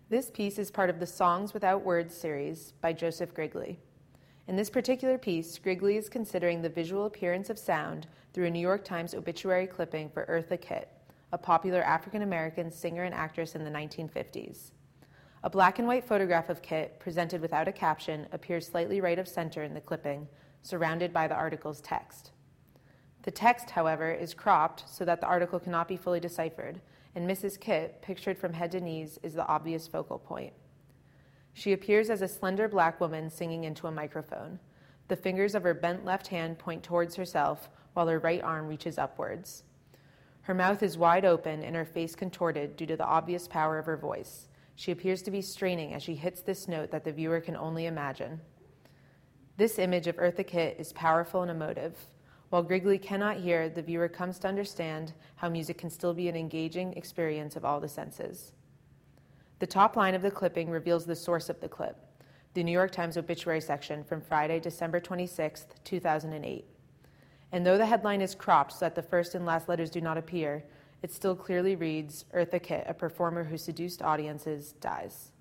This piece is part of the Songs Without Words series by Joseph Grigley. In this particular piece, Grigley is considering the visual appearance of sound through a New York Times obituary clipping for Eartha Kitt, a popular African-American singer and actress in the 1950s. A black and white photograph of Kitt, presented without a caption, appears slightly right of center in the clipping, surrounded by the article's text. The text, however, is cropped so that the article cannot be fully deciphered, and Mrs. Kitt, pictured from head to knees, is the obvious focal point. She appears as a slender black woman singing into a microphone. The fingers of her bent left hand point towards herself, while her right arm reaches upwards. Her mouth is wide open and her face contorted due to the obvious power of her voice. She appears to be straining as she hits this note that the viewer can only imagine. This image of Eartha Kitt is powerful and emotive. While Grigley cannot hear, the viewer comes to understand how music can still be an engaging experience of all the senses. The top line of the clipping reveals the source of the clip, the New York Times obituary section from Friday, December 26, 2008. And though the headline is cropped so that the first and last letters do not appear, it still clearly reads, Eartha Kitt, a performer who seduced audiences, dies.